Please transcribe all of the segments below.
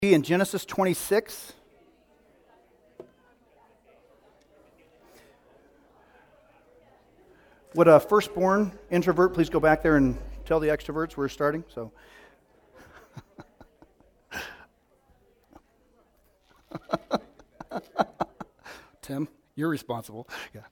In Genesis 26. Would a firstborn introvert please go back there and tell the extroverts we're starting? So, Tim, you're responsible. Yeah.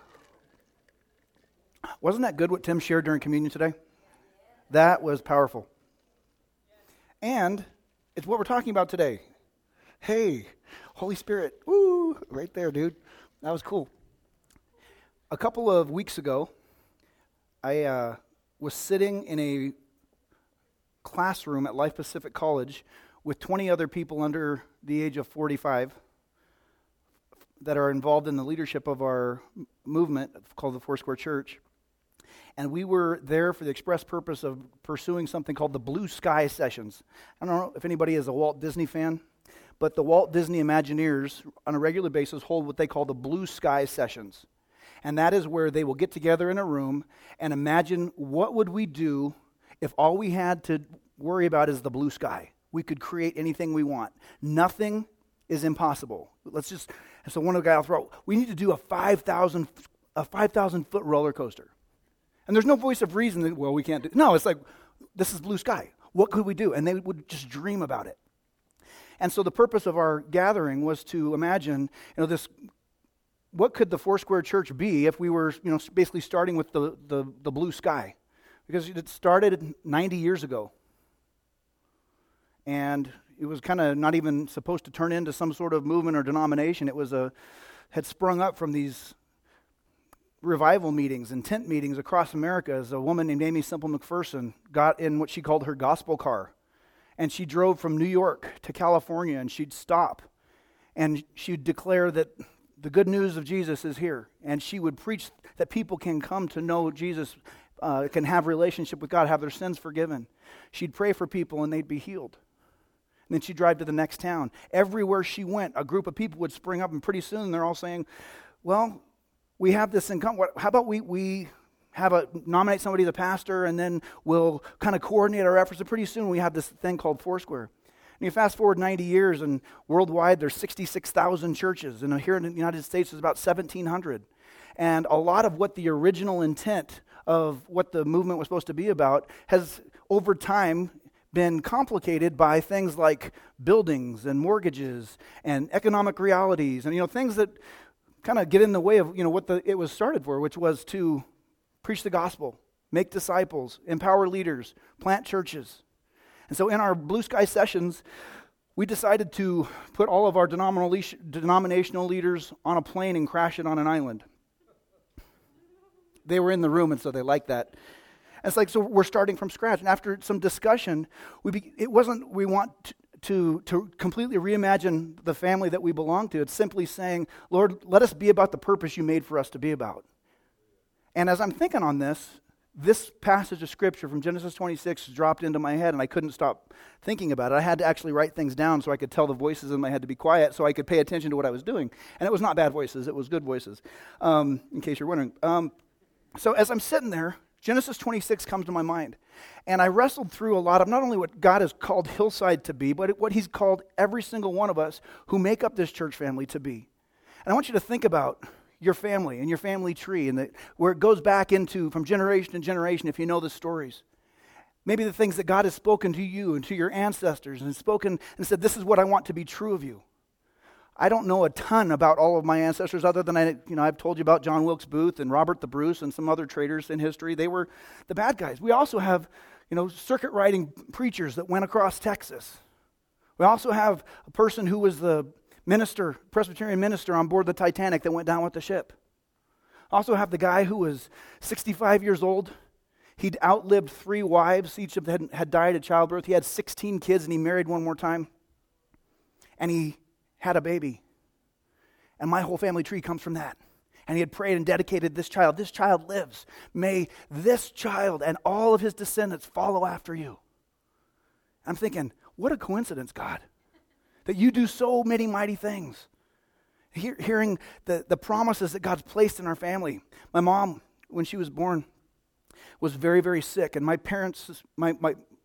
Wasn't that good what Tim shared during communion today? That was powerful. And it's what we're talking about today. Hey, Holy Spirit. Woo, right there, dude. That was cool. A couple of weeks ago, I was sitting in a classroom at Life Pacific College with 20 other people under the age of 45 that are involved in the leadership of our movement called the Foursquare Church. And we were there for the express purpose of pursuing something called the Blue Sky Sessions. I don't know if anybody is a Walt Disney fan, but the Walt Disney Imagineers on a regular basis hold what they call the Blue Sky Sessions. And that is where they will get together in a room and imagine what would we do if all we had to worry about is the blue sky. We could create anything we want. Nothing is impossible. So one of the guys will throw, we need to do a 5,000 foot roller coaster. And there's no voice of reason that, well, we can't do it. No, it's like, this is blue sky. What could we do? And they would just dream about it. And so the purpose of our gathering was to imagine, this, what could the Foursquare Church be if we were, basically starting with the blue sky? Because it started 90 years ago. And it was kind of not even supposed to turn into some sort of movement or denomination. It was had sprung up from these revival meetings and tent meetings across America as a woman named Amy Semple McPherson got in what she called her gospel car. And she drove from New York to California, and she'd stop. And she'd declare that the good news of Jesus is here. And she would preach that people can come to know Jesus, can have relationship with God, have their sins forgiven. She'd pray for people and they'd be healed. And then she'd drive to the next town. Everywhere she went, a group of people would spring up, and pretty soon they're all saying, well, we have this in common. How about we nominate somebody as a pastor, and then we'll kind of coordinate our efforts. And pretty soon we have this thing called Foursquare. And you fast forward 90 years, and worldwide there's 66,000 churches. And here in the United States there's about 1,700. And a lot of what the original intent of what the movement was supposed to be about has, over time, been complicated by things like buildings and mortgages and economic realities and, things that kind of get in the way of, what it was started for, which was to preach the gospel, make disciples, empower leaders, plant churches. And so in our Blue Sky Sessions, we decided to put all of our denominational leaders on a plane and crash it on an island. They were in the room, and so they liked that. And it's like, so we're starting from scratch. And after some discussion, we want to completely reimagine the family that we belong to. It's simply saying, Lord, let us be about the purpose you made for us to be about. And as I'm thinking on this passage of Scripture from Genesis 26 dropped into my head, and I couldn't stop thinking about it. I had to actually write things down so I could tell the voices in my head to be quiet so I could pay attention to what I was doing. And it was not bad voices, it was good voices, in case you're wondering. So as I'm sitting there, Genesis 26 comes to my mind. And I wrestled through a lot of not only what God has called Hillside to be, but what He's called every single one of us who make up this church family to be. And I want you to think about your family and your family tree, and where it goes back into from generation to generation if you know the stories. Maybe the things that God has spoken to you and to your ancestors and spoken and said, this is what I want to be true of you. I don't know a ton about all of my ancestors other than I've told you about John Wilkes Booth and Robert the Bruce and some other traders in history. They were the bad guys. We also have, circuit riding preachers that went across Texas. We also have a person who was the Presbyterian minister on board the Titanic that went down with the ship. Also have the guy who was 65 years old. He'd outlived 3 wives. Each of them had died at childbirth. He had 16 kids, and he married one more time. And he had a baby. And my whole family tree comes from that. And he had prayed and dedicated this child. This child lives. May this child and all of his descendants follow after you. I'm thinking, what a coincidence, God, that you do so many mighty things. Hearing the promises that God's placed in our family. My mom, when she was born, was very, very sick. And my parents, my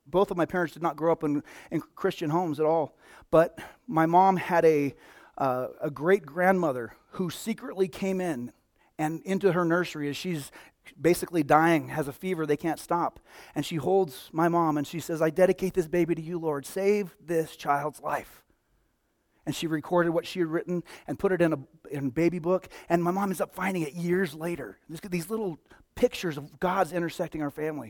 both of my parents did not grow up in Christian homes at all. But my mom had a great-grandmother who secretly came in and into her nursery as she's basically dying, has a fever they can't stop. And she holds my mom and she says, "I dedicate this baby to you, Lord. Save this child's life." And she recorded what she had written and put it in a baby book. And my mom ends up finding it years later. These little pictures of God's intersecting our family.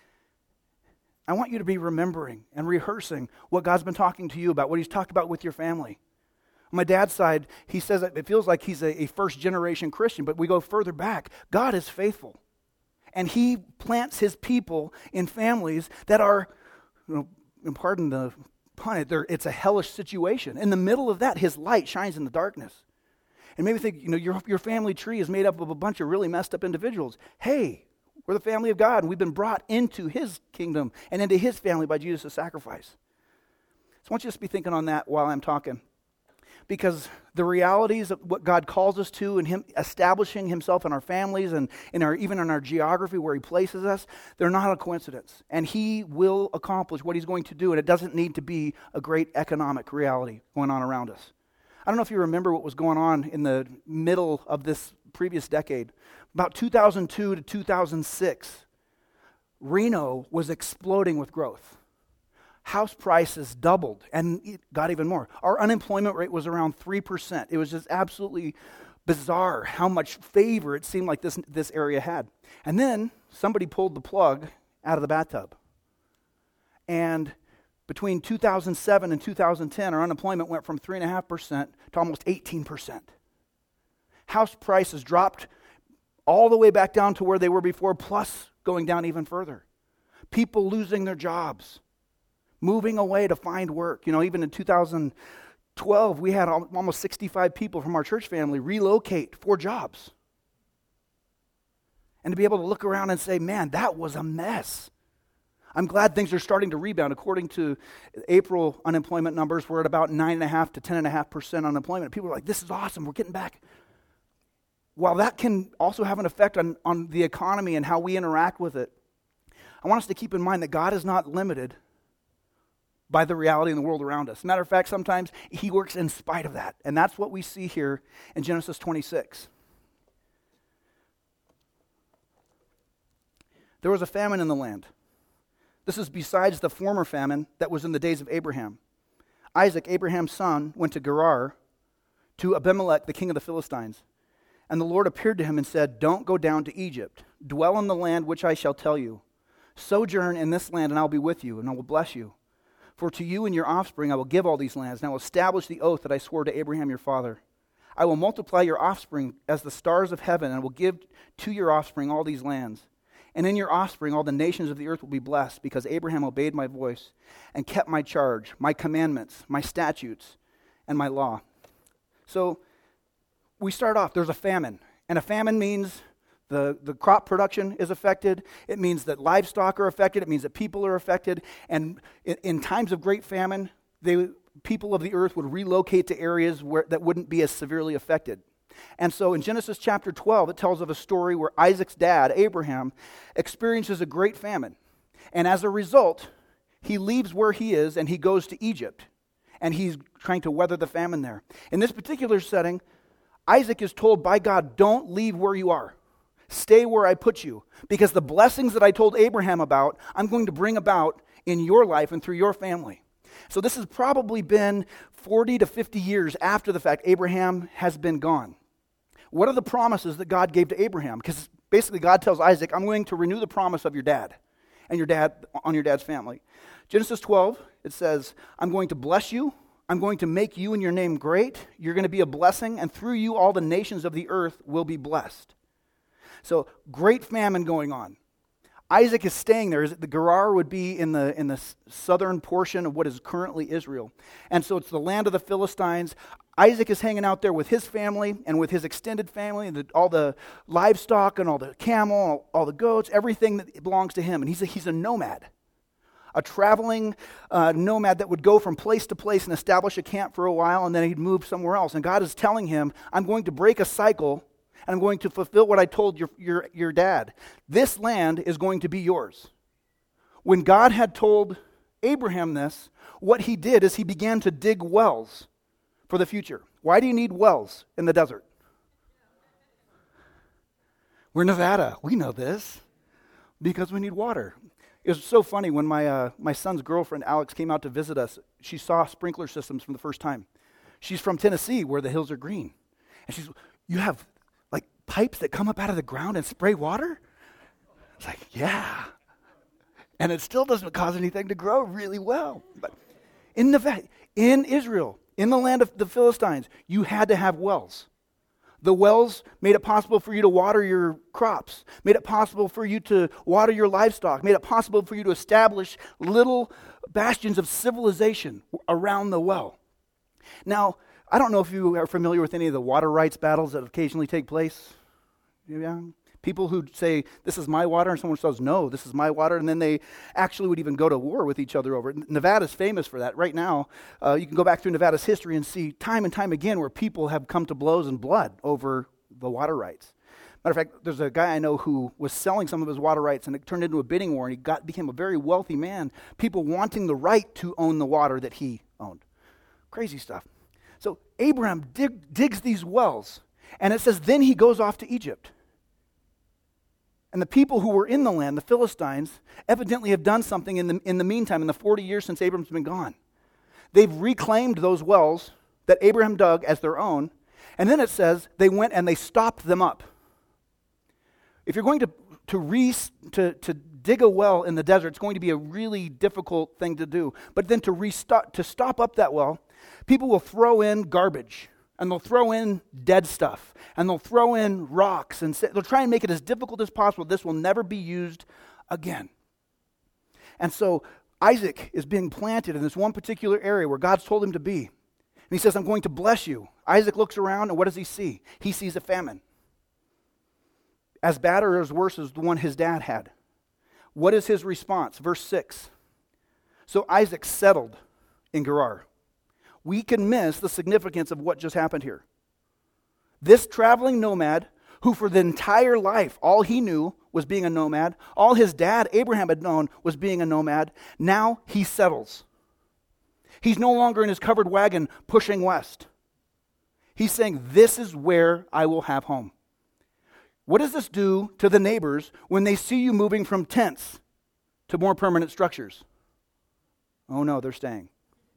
I want you to be remembering and rehearsing what God's been talking to you about, what he's talked about with your family. On my dad's side, he says that it feels like he's a first-generation Christian, but we go further back. God is faithful. And he plants his people in families that are, and pardon the pun, it's a hellish situation. In the middle of that, his light shines in the darkness. And maybe think, your family tree is made up of a bunch of really messed up individuals. Hey, we're the family of God, and we've been brought into his kingdom and into his family by Jesus' sacrifice. So I want you to just be thinking on that while I'm talking. Because the realities of what God calls us to and him establishing himself in our families and even in our geography where he places us, they're not a coincidence. And he will accomplish what he's going to do, and it doesn't need to be a great economic reality going on around us. I don't know if you remember what was going on in the middle of this previous decade. About 2002 to 2006, Reno was exploding with growth. House prices doubled, and it got even more. Our unemployment rate was around 3%. It was just absolutely bizarre how much favor it seemed like this area had. And then somebody pulled the plug out of the bathtub. And between 2007 and 2010, our unemployment went from 3.5% to almost 18%. House prices dropped all the way back down to where they were before, plus going down even further. People losing their jobs, moving away to find work. Even in 2012, we had almost 65 people from our church family relocate for jobs. And to be able to look around and say, man, that was a mess. I'm glad things are starting to rebound. According to April unemployment numbers, we're at about 9.5% to 10.5% unemployment. People are like, this is awesome, we're getting back. While that can also have an effect on the economy and how we interact with it, I want us to keep in mind that God is not limited by the reality in the world around us. Matter of fact, sometimes he works in spite of that. And that's what we see here in Genesis 26. There was a famine in the land. This is besides the former famine that was in the days of Abraham. Isaac, Abraham's son, went to Gerar to Abimelech, the king of the Philistines. And the Lord appeared to him and said, "Don't go down to Egypt. Dwell in the land which I shall tell you. Sojourn in this land, and I'll be with you, and I will bless you. For to you and your offspring I will give all these lands, and I will establish the oath that I swore to Abraham your father. I will multiply your offspring as the stars of heaven, and will give to your offspring all these lands. And in your offspring all the nations of the earth will be blessed, because Abraham obeyed my voice and kept my charge, my commandments, my statutes, and my law." So we start off, there's a famine. And a famine means the crop production is affected. It means that livestock are affected. It means that people are affected. And in times of great famine, people of the earth would relocate to areas that wouldn't be as severely affected. And so in Genesis chapter 12, it tells of a story where Isaac's dad, Abraham, experiences a great famine. And as a result, he leaves where he is and he goes to Egypt. And he's trying to weather the famine there. In this particular setting, Isaac is told by God, don't leave where you are. Stay where I put you. Because the blessings that I told Abraham about, I'm going to bring about in your life and through your family. So this has probably been 40 to 50 years after the fact Abraham has been gone. What are the promises that God gave to Abraham? Because basically God tells Isaac, I'm going to renew the promise of your dad and your dad's family. Genesis 12, it says, I'm going to bless you. I'm going to make you and your name great. You're going to be a blessing, and through you all the nations of the earth will be blessed. So great famine going on. Isaac is staying there. The Gerar would be in the southern portion of what is currently Israel. And so it's the land of the Philistines. Isaac is hanging out there with his family and with his extended family, and all the livestock and all the camel, all the goats, everything that belongs to him. And he's a nomad, a traveling nomad that would go from place to place and establish a camp for a while, and then he'd move somewhere else. And God is telling him, I'm going to break a cycle, and I'm going to fulfill what I told your dad. This land is going to be yours. When God had told Abraham this, what he did is he began to dig wells for the future. Why do you need wells in the desert? We're Nevada. We know this. Because we need water. It was so funny when my son's girlfriend, Alex, came out to visit us. She saw sprinkler systems for the first time. She's from Tennessee, where the hills are green. And you have like pipes that come up out of the ground and spray water? It's like, yeah. And it still doesn't cause anything to grow really well. But in Israel, in the land of the Philistines, you had to have wells. The wells made it possible for you to water your crops, made it possible for you to water your livestock, made it possible for you to establish little bastions of civilization around the well. Now, I don't know if you are familiar with any of the water rights battles that occasionally take place. Yeah. People who say, this is my water, and someone says, no, this is my water, and then they actually would even go to war with each other over it. Nevada's famous for that. Right now, you can go back through Nevada's history and see time and time again where people have come to blows and blood over the water rights. Matter of fact, there's a guy I know who was selling some of his water rights, and it turned into a bidding war, and he became a very wealthy man, people wanting the right to own the water that he owned. Crazy stuff. So Abraham digs these wells, and it says, then he goes off to Egypt. And the people who were in the land, the Philistines, evidently have done something in the meantime, in the 40 years since Abraham's been gone. They've reclaimed those wells that Abraham dug as their own, and then it says they went and they stopped them up. If you're going to dig a well in the desert, it's going to be a really difficult thing to do. But then to stop up that well, people will throw in garbage. And they'll throw in dead stuff. And they'll throw in rocks. And they'll try and make it as difficult as possible. This will never be used again. And so Isaac is being planted in this one particular area where God's told him to be. And he says, I'm going to bless you. Isaac looks around, and what does he see? He sees a famine. As bad or as worse as the one his dad had. What is his response? Verse 6. So Isaac settled in Gerar. We can miss the significance of what just happened here. This traveling nomad, who for the entire life, all he knew was being a nomad, all his dad, Abraham, had known was being a nomad, now he settles. He's no longer in his covered wagon pushing west. He's saying, this is where I will have home. What does this do to the neighbors when they see you moving from tents to more permanent structures? Oh no, they're staying.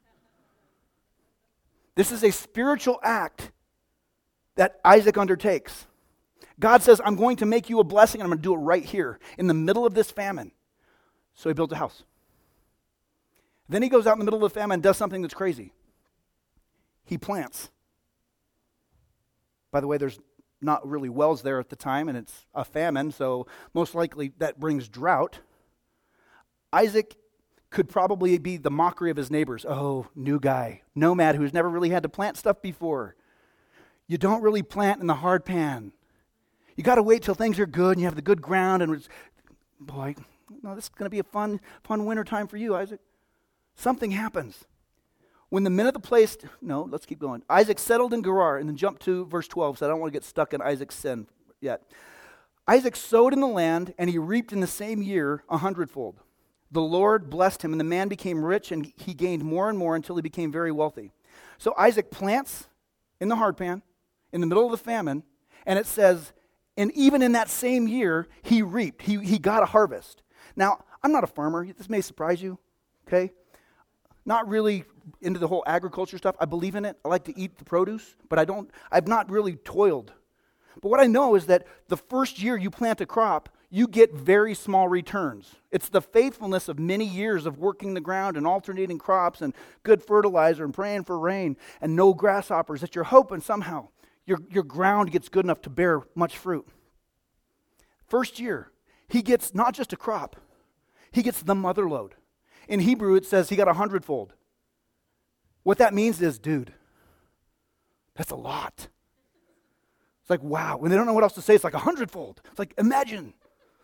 This is a spiritual act that Isaac undertakes. God says, I'm going to make you a blessing, and I'm going to do it right here in the middle of this famine. So he built a house. Then he goes out in the middle of the famine and does something that's crazy. He plants. By the way, there's not really wells there at the time, and it's a famine, so most likely that brings drought. Isaac could probably be the mockery of his neighbors. Oh, new guy, nomad who's never really had to plant stuff before. You don't really plant in the hard pan. You got to wait till things are good and you have the good ground. And boy, no, this is going to be a fun winter time for you, Isaac. Something happens. When the men of the place, let's keep going. Isaac settled in Gerar, and then jump to verse 12, so I don't want to get stuck in Isaac's sin yet. Isaac sowed in the land, and he reaped in the same year 100-fold. The Lord blessed him, and the man became rich, and he gained more and more until he became very wealthy. So Isaac plants in the hard pan, in the middle of the famine, and it says, and even in that same year, he reaped. He got a harvest. Now, I'm not a farmer. This may surprise you, okay? Not really into the whole agriculture stuff. I believe in it. I like to eat the produce, but I've not really toiled. But what I know is that the first year you plant a crop, you get very small returns. It's the faithfulness of many years of working the ground and alternating crops and good fertilizer and praying for rain and no grasshoppers that you're hoping somehow your ground gets good enough to bear much fruit. First year, he gets not just a crop, he gets the mother load. In Hebrew, it says he got 100-fold. What that means is, dude, that's a lot. It's like, wow. When they don't know what else to say, it's like 100-fold. It's like, imagine.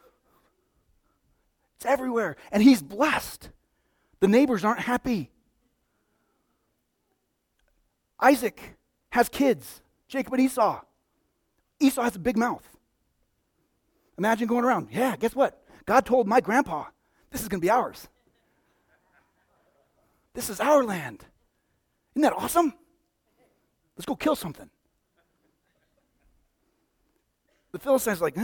It's everywhere. And he's blessed. The neighbors aren't happy. Isaac has kids, Jacob and Esau. Esau has a big mouth. Imagine going around, yeah, guess what? God told my grandpa This is going to be ours. This is our land. Isn't that awesome? Let's go kill something. The Philistines are like,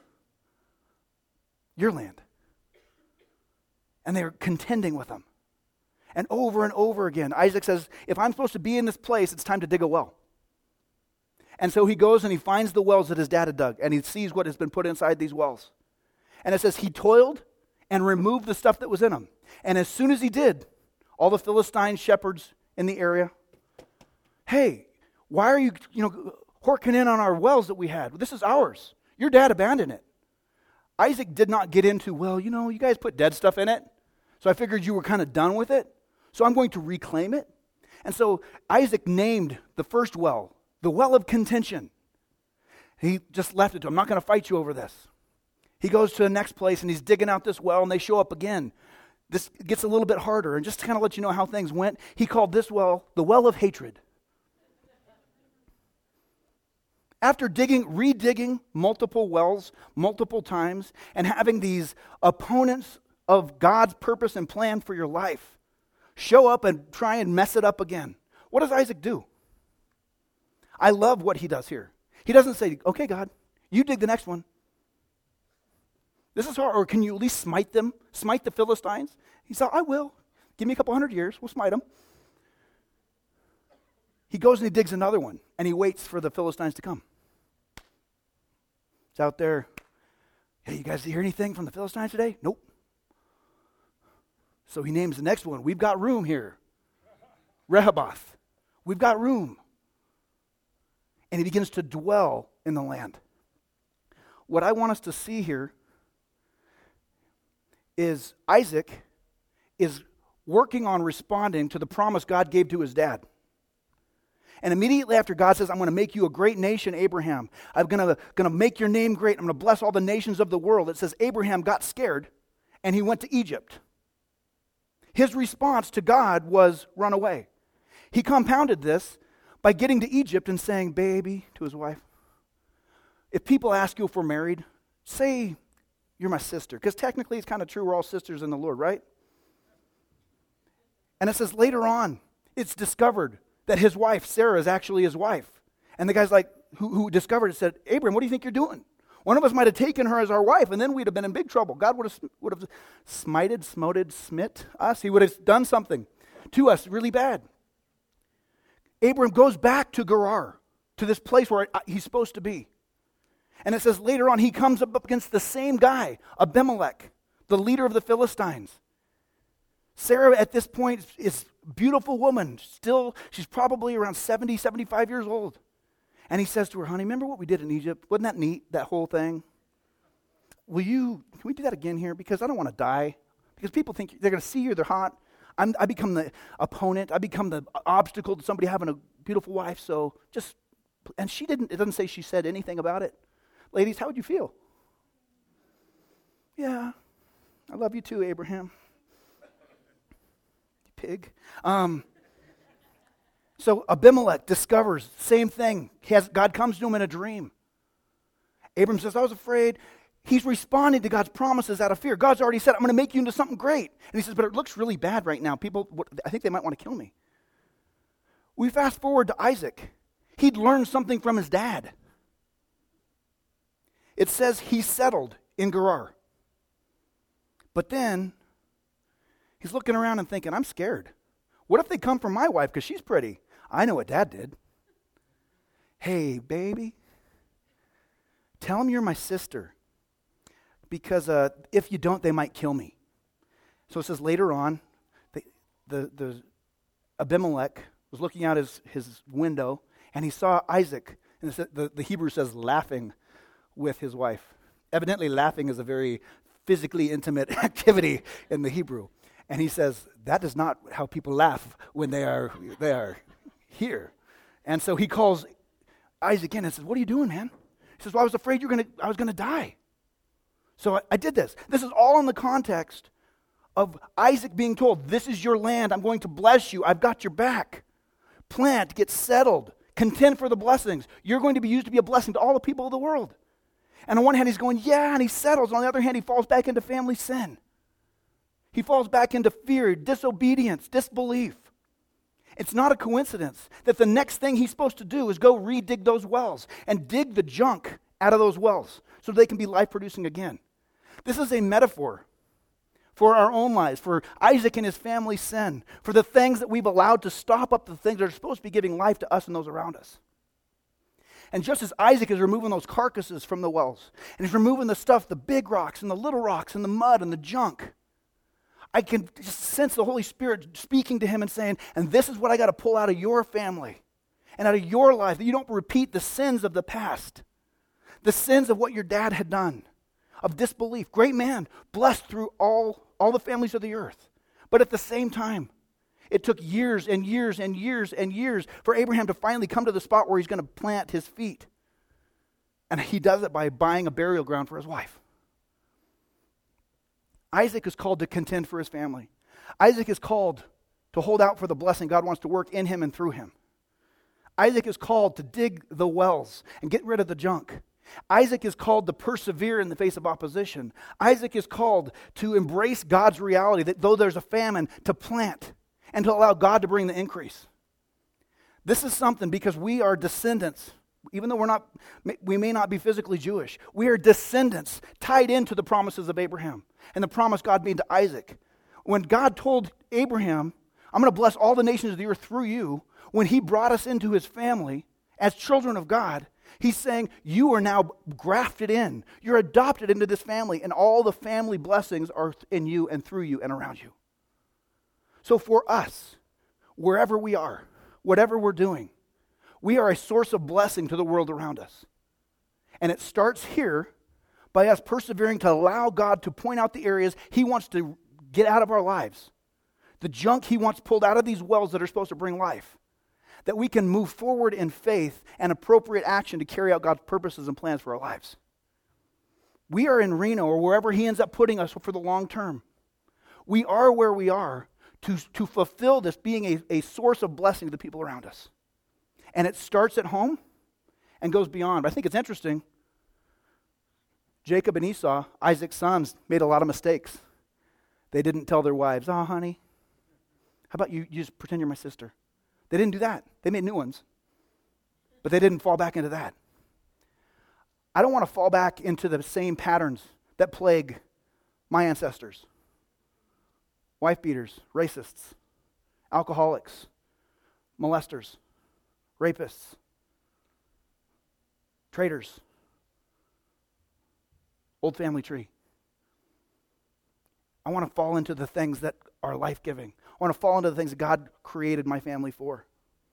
your land. And they're contending with them. And over again, Isaac says, if I'm supposed to be in this place, it's time to dig a well. And so he goes and he finds the wells that his dad had dug, and he sees what has been put inside these wells. And it says he toiled and removed the stuff that was in them. And as soon as he did, all the Philistine shepherds in the area, hey, why are you horking in on our wells that we had? This is ours. Your dad abandoned it. Isaac did not get into, you guys put dead stuff in it, so I figured you were kind of done with it, so I'm going to reclaim it. And so Isaac named the first well, the well of contention. He just left it to him. I'm not going to fight you over this. He goes to the next place, and he's digging out this well, and they show up again. This gets a little bit harder, and just to kind of let you know how things went, he called this well the well of hatred. After redigging multiple wells multiple times and having these opponents of God's purpose and plan for your life show up and try and mess it up again, what does Isaac do? I love what he does here. He doesn't say, okay, God, you dig the next one. This is hard, or can you at least smite them? Smite the Philistines? He said, I will. Give me a couple hundred years, we'll smite them. He goes and he digs another one, and he waits for the Philistines to come. It's out there. Hey, you guys hear anything from the Philistines today? Nope. So he names the next one. We've got room here. Rehoboth. We've got room. And he begins to dwell in the land. What I want us to see here is Isaac is working on responding to the promise God gave to his dad. And immediately after God says, I'm going to make you a great nation, Abraham. I'm going to make your name great. I'm going to bless all the nations of the world. It says Abraham got scared and he went to Egypt. His response to God was run away. He compounded this by getting to Egypt and saying, baby, to his wife, if people ask you if we're married, say you're my sister. Because technically it's kind of true, we're all sisters in the Lord, right? And it says later on, it's discovered that his wife, Sarah, is actually his wife. And the guy's like, who discovered it said, Abraham, what do you think you're doing? One of us might have taken her as our wife, and then we'd have been in big trouble. God would have smit us. He would have done something to us really bad. Abraham goes back to Gerar, to this place where he's supposed to be. And it says later on, he comes up against the same guy, Abimelech, the leader of the Philistines. Sarah at this point is a beautiful woman. Still, she's probably around 70, 75 years old. And he says to her, honey, remember what we did in Egypt? Wasn't that neat, that whole thing? Can we do that again here? Because I don't want to die. Because people think they're going to see you, they're hot. I become the opponent. I become the obstacle to somebody having a beautiful wife. So and it doesn't say she said anything about it. Ladies, how would you feel? Yeah, I love you too, Abraham. You pig. So Abimelech discovers, same thing. God comes to him in a dream. Abram says, I was afraid. He's responding to God's promises out of fear. God's already said, I'm going to make you into something great. And he says, but it looks really bad right now. I think they might want to kill me. We fast forward to Isaac. He'd learned something from his dad. It says he settled in Gerar. But then he's looking around and thinking, I'm scared. What if they come for my wife because she's pretty? I know what Dad did. Hey, baby, tell them you're my sister. Because if you don't, they might kill me. So it says later on, the Abimelech was looking out his window, and he saw Isaac, and the Hebrew says laughing with his wife. Evidently, laughing is a very physically intimate activity in the Hebrew. And he says, that is not how people laugh when they are here. And so he calls Isaac in and says, what are you doing, man? He says, well, I was afraid I was going to die. So I did this. This is all in the context of Isaac being told, this is your land. I'm going to bless you. I've got your back. Plant, get settled. Contend for the blessings. You're going to be used to be a blessing to all the people of the world. And on one hand, he's going, yeah, and he settles. On the other hand, he falls back into family sin. He falls back into fear, disobedience, disbelief. It's not a coincidence that the next thing he's supposed to do is go re-dig those wells and dig the junk out of those wells so they can be life-producing again. This is a metaphor for our own lives, for Isaac and his family's sin, for the things that we've allowed to stop up the things that are supposed to be giving life to us and those around us. And just as Isaac is removing those carcasses from the wells, and he's removing the stuff, the big rocks and the little rocks and the mud and the junk, I can just sense the Holy Spirit speaking to him and saying, and this is what I got to pull out of your family and out of your life, that you don't repeat the sins of the past, the sins of what your dad had done, of disbelief. Great man, blessed through all the families of the earth. But at the same time, it took years and years and years and years for Abraham to finally come to the spot where he's going to plant his feet. And he does it by buying a burial ground for his wife. Isaac is called to contend for his family. Isaac is called to hold out for the blessing God wants to work in him and through him. Isaac is called to dig the wells and get rid of the junk. Isaac is called to persevere in the face of opposition. Isaac is called to embrace God's reality that though there's a famine, to plant and to allow God to bring the increase. This is something because we are descendants. Even though we may not be physically Jewish, we are descendants tied into the promises of Abraham and the promise God made to Isaac. When God told Abraham, I'm going to bless all the nations of the earth through you, when he brought us into his family as children of God, he's saying, you are now grafted in. You're adopted into this family, and all the family blessings are in you and through you and around you. So for us, wherever we are, whatever we're doing, we are a source of blessing to the world around us. And it starts here by us persevering to allow God to point out the areas he wants to get out of our lives, the junk he wants pulled out of these wells that are supposed to bring life, that we can move forward in faith and appropriate action to carry out God's purposes and plans for our lives. We are in Reno or wherever he ends up putting us for the long term. We are where we are to fulfill this being a source of blessing to the people around us. And it starts at home and goes beyond. But I think it's interesting. Jacob and Esau, Isaac's sons, made a lot of mistakes. They didn't tell their wives, oh, honey, how about you just pretend you're my sister? They didn't do that. They made new ones. But they didn't fall back into that. I don't want to fall back into the same patterns that plague my ancestors. Wife beaters, racists, alcoholics, molesters, rapists, traitors, old family tree. I want to fall into the things that are life-giving. I want to fall into the things that God created my family for.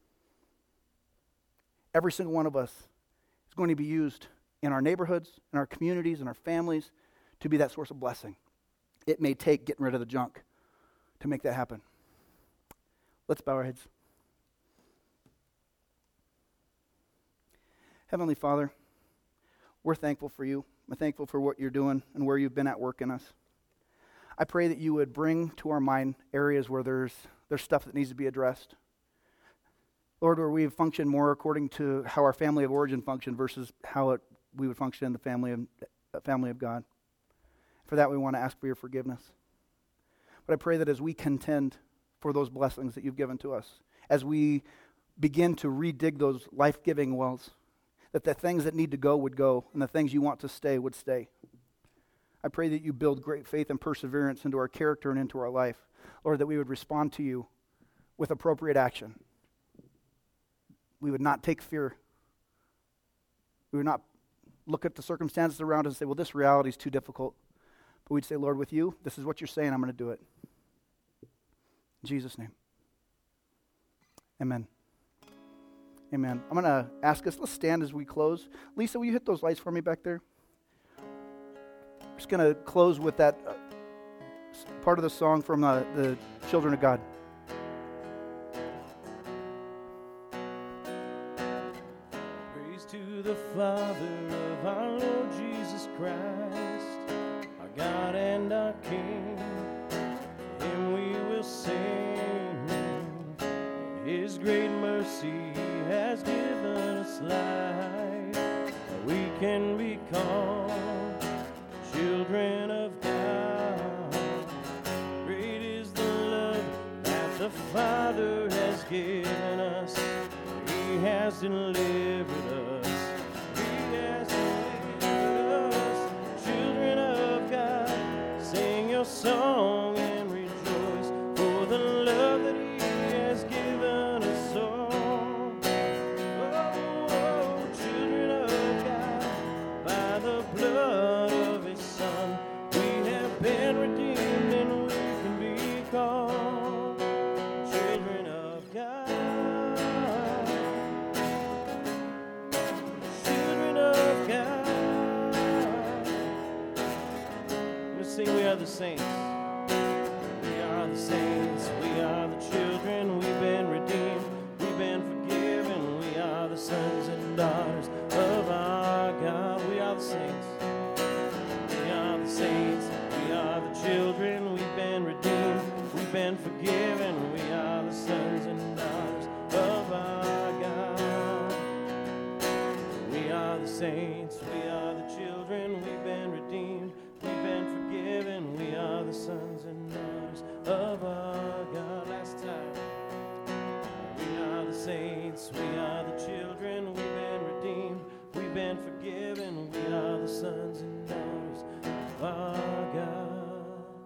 Every single one of us is going to be used in our neighborhoods, in our communities, in our families to be that source of blessing. It may take getting rid of the junk to make that happen. Let's bow our heads. Heavenly Father, we're thankful for you. We're thankful for what you're doing and where you've been at work in us. I pray that you would bring to our mind areas where there's stuff that needs to be addressed. Lord, where we've functioned more according to how our family of origin functioned versus how we would function in the family of God. For that, we want to ask for your forgiveness. But I pray that as we contend for those blessings that you've given to us, as we begin to redig those life-giving wells, that the things that need to go would go, and the things you want to stay would stay. I pray that you build great faith and perseverance into our character and into our life. Lord, that we would respond to you with appropriate action. We would not take fear. We would not look at the circumstances around us and say, well, this reality is too difficult. But we'd say, Lord, with you, this is what you're saying, I'm going to do it. In Jesus' name. Amen. Amen. I'm going to ask us, let's stand as we close. Lisa, will you hit those lights for me back there? I'm just going to close with that part of the song from the Children of God. Praise to the Father of our Lord Jesus Christ, our God and our King. To him we will sing. His great mercy has given us life, that we can become children of God. the Father has given us. He has delivered us. He has delivered us. Children of God, sing your song and rejoice for the love that He has given us all. Oh, children of God, by the blood of His Son, we have been redeemed and we can be called children of God. Children of God. Let's sing, we are the saints. We are the saints. We are the children. We've been redeemed. We've been forgiven. We are the sons and daughters of our God. We are the saints. We are the saints. We are the children. We've been redeemed. We've been forgiven. We are the sons and daughters of our God. We are the saints. We are the children. We've been redeemed. We've been forgiven. We are the sons and daughters of our God. Last time. We are the saints. We are the children. We've been redeemed. We've been forgiven. We are the sons and daughters of our God.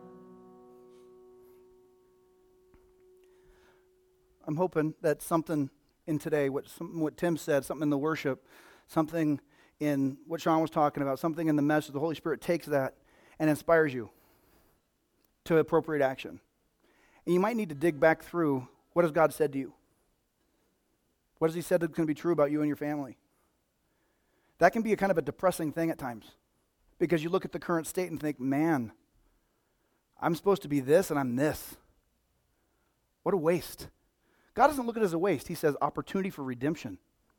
I'm hoping that something in today, what Tim said, something in the worship, something in what Sean was talking about, something in the message, the Holy Spirit takes that and inspires you to appropriate action. And you might need to dig back through, what has God said to you? What has He said that's going to be true about you and your family? That can be a kind of a depressing thing at times, because you look at the current state and think, man, I'm supposed to be this and I'm this. What a waste. God doesn't look at it as a waste. He says opportunity for redemption.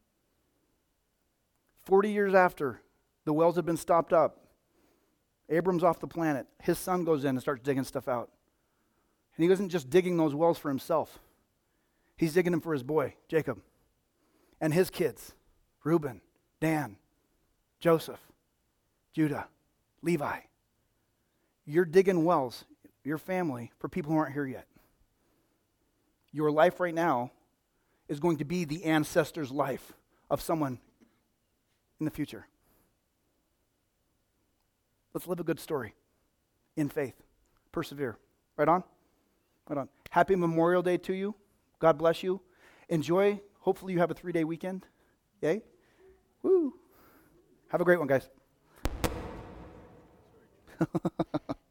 40 years after the wells have been stopped up, Abram's off the planet. His son goes in and starts digging stuff out. And he wasn't just digging those wells for himself. He's digging them for his boy, Jacob, and his kids, Reuben, Dan, Joseph, Judah, Levi. You're digging wells, your family, for people who aren't here yet. Your life right now is going to be the ancestor's life of someone in the future. Let's live a good story in faith. Persevere. Right on? Right on. Happy Memorial Day to you. God bless you. Enjoy. Hopefully you have a 3-day weekend. Yay? Woo. Have a great one, guys.